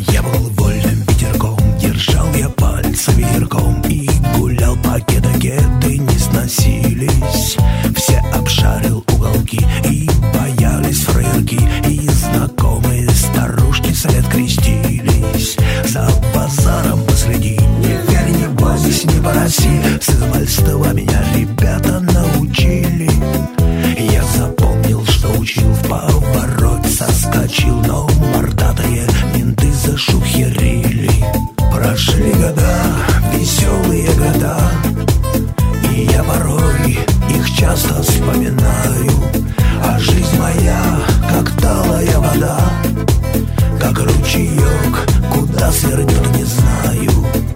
Я был вольным ветерком, держал я пальцы вверхом и гулял по кеды не сносились. Все обшарил уголки и боялись фрырки, и знакомые старушки след крестились. За базаром последи, не верь, не бойся, не проси. С измальства меня ребята научили. Я запомнил, что учил, в поворот соскочил, но мордатые менты зашухерили. Прошли года, веселые года, и я порой их часто вспоминаю. А жизнь моя, как талая вода, как ручеек, куда свернет, не знаю.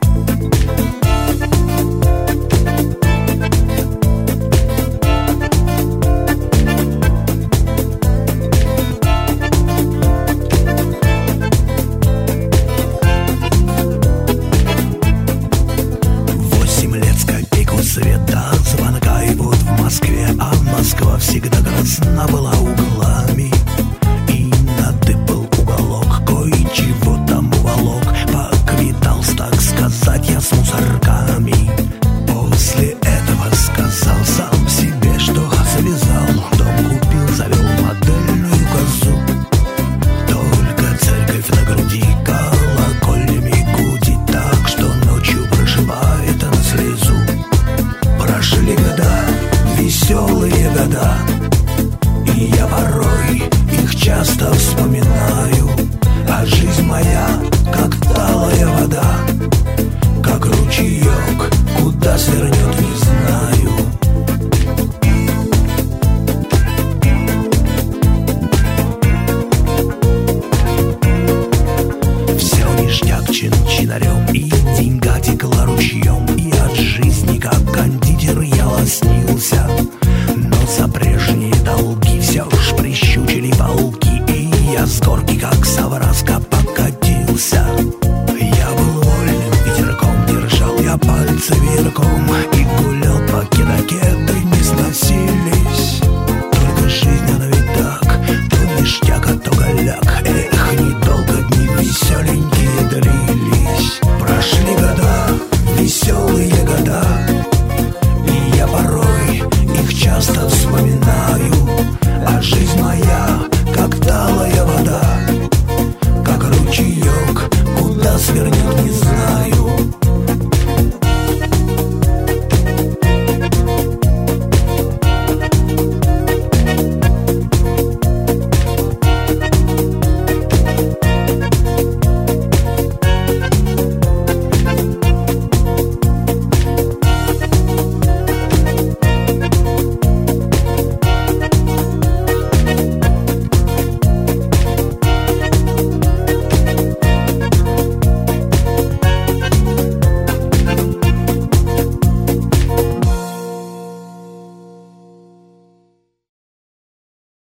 Света, звонка и вот в Москве, а Москва всегда красна была углами. И надыбал уголок, кое-чего там уволок, поквитался, так сказать, я с мусорками. После этого сказал сам себе, что завязал, дом купил, завел модельную козу. Только церковь на груди колокольнями гудит так, что ночью проживает на слезу. Прошли года, веселые года, и я порой их часто вспоминаю. А жизнь моя, как талая вода, как ручеек, куда свернет, не знаю. Все ништяк чин-чинарем, и деньга текла ручьем, и от жизни, как кондитер, я лоснился. Но за прежние долги все ж прищучили пауки, и я с горки, как совраска, покатился. Я был вольным ветерком, держал я пальцы вверхом и гулял по кеды не сносились. Только жизнь, она ведь так, то ништяк, а то голяк. Эх, недолго дни веселенькие длились. Прошли года, веселые года, и я порой их часто вспоминаю. А жизнь моя, как талая вода, как ручеек, куда свернет,